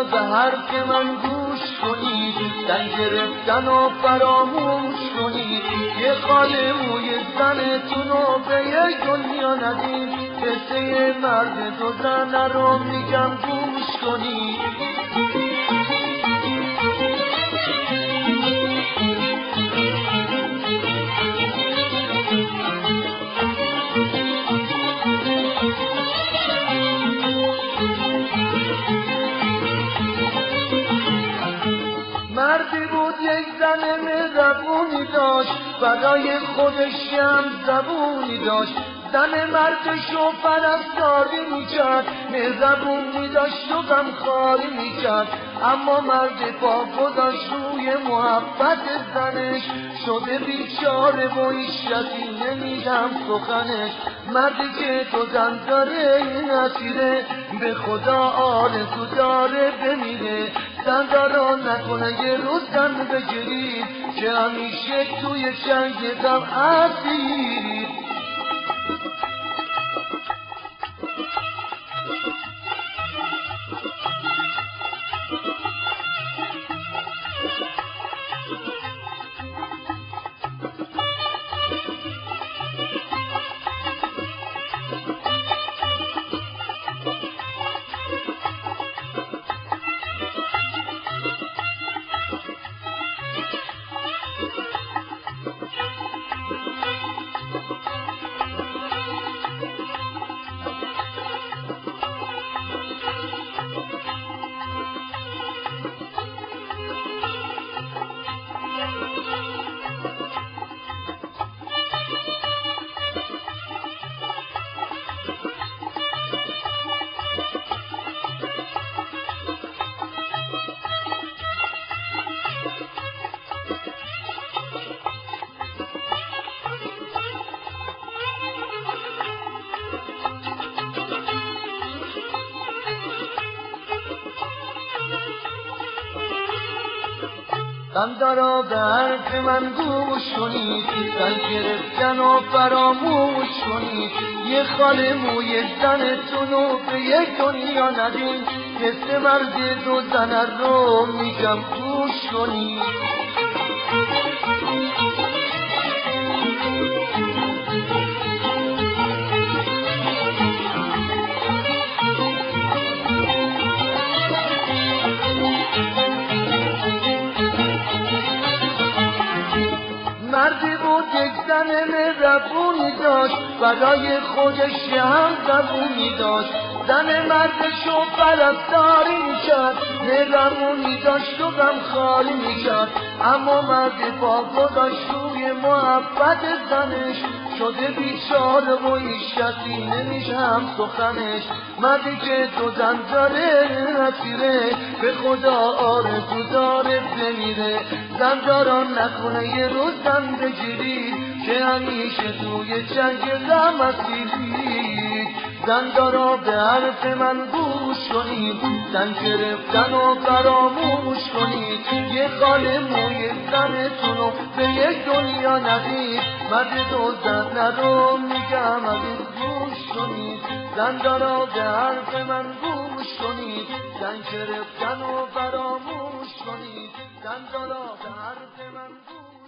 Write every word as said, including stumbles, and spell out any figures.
به حرف من گوش کنید، زن گرفتن و فراموش کنید. یه خاله موی زنتون رو به یک دنیا ندید. قصه مرد دو زن رو میگم گوش کنید. مردی بود یک زن مهربونی داشت، برای خودش هم زبونی داشت. زن مردشو پرستاری میکرد، مهربون میداشت و غمخواری میکرد. اما مرد پا گذاشت روی محبت زنش، شده بیچاره و هیچ کسی نمیدم سخنش. مردی که تو زن داره این اسیره، به خدا آرزو داره بمیره. زن دارا نکنه یه روز زن بگیرید، که همیشه توی جنگ غم اسیرید. زن دارا به حرف من گوش کنید، زن گرفتن و فراموش کنید. یه خاله موی زنتون رو به یک دنیا ندین. قصه مرد دو زن رو میگم گوش کنید. مردی بود یک زن مهربونی داشت، برای خودش هم زبونی داشت. زن مردشو پرستاری میکرد، مهربونی داشت و غمخواری میکرد. اما مرد پا گذاشت روی محبت زنش، شده بیچاره و هیچ کسی نمیشم سخنش. مردی که تو زن داره اسیره، به خدا آرزو داره بمیره. زن دارا نکنه یه روز زن بگیرید، که همیشه توی جنگ غم اسیرید. زن دارا به حرف من گوش کنید، زن گرفتن و فراموش کنید. یه خاله موی زنتون رو به یک دنیا ندید. مرد دو زن رو میگم از این گوش کنید. زن دارا به حرف من گوش کنید، زن گرفتن و فراموش کنید. زن دارا به حرف من گوش